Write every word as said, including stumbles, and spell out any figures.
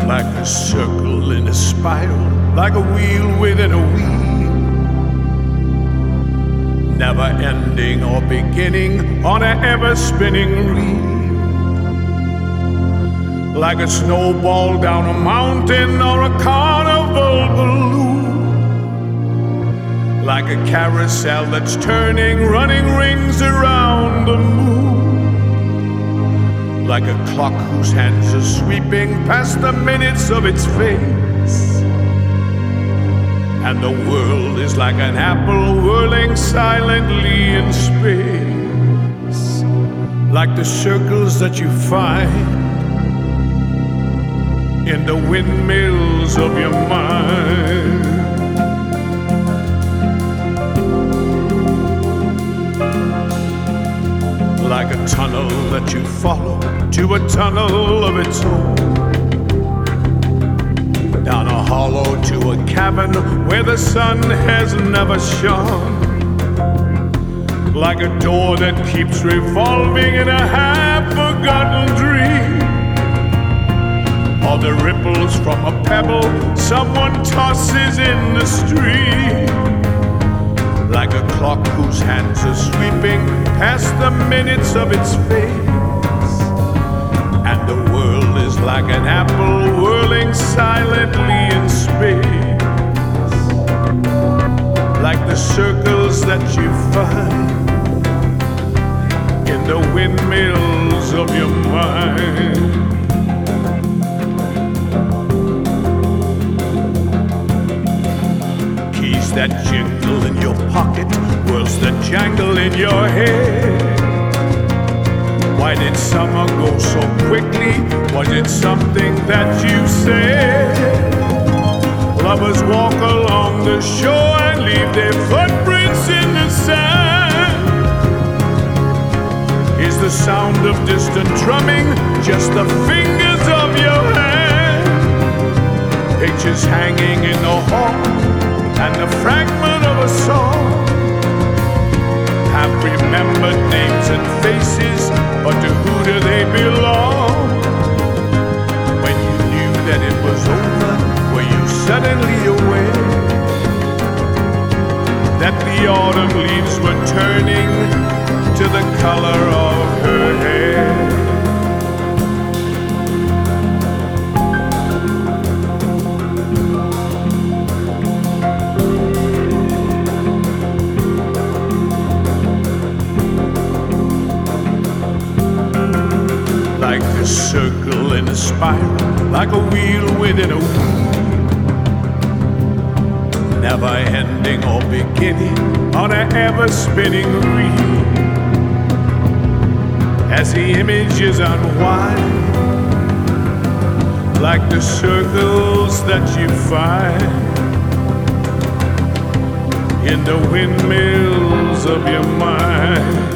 like a circle in a spiral, like a wheel within a wheel, never ending or beginning on an ever-spinning reel, like a snowball down a mountain or a carnival balloon, like a carousel that's turning, running rings around the moon, like a clock whose hands are sweeping past the minutes of its face, and the world is like an apple whirling silently in space, like the circles that you find in the windmills of your mind. Like a tunnel that you follow to a tunnel of its own, down a hollow to a cavern where the sun has never shone, like a door that keeps revolving in a half-forgotten dream, or the ripples from a pebble someone tosses in the stream, like a clock whose hands are sweeping past the minutes of its face, and the world is like an apple whirling silently in space, like the circles that you find in the windmills of your mind. Keys that jingle in your pocket, words that jangle in your head. Why did summer go so quickly? Was it something that you said? Lovers walk along the shore and leave their footprints in the sand. Is the sound of distant drumming just the fingers of your hand? Pictures hanging in the hall and the fragment of a song, have remembered names and faces, but to who do they belong? When you knew that it was over, were you suddenly aware that the autumn leaves were turning to the color of her hair? Like a circle in a spiral, like a wheel within a wheel, never ending or beginning on an ever-spinning reel, as the images unwind, like the circles that you find in the windmills of your mind.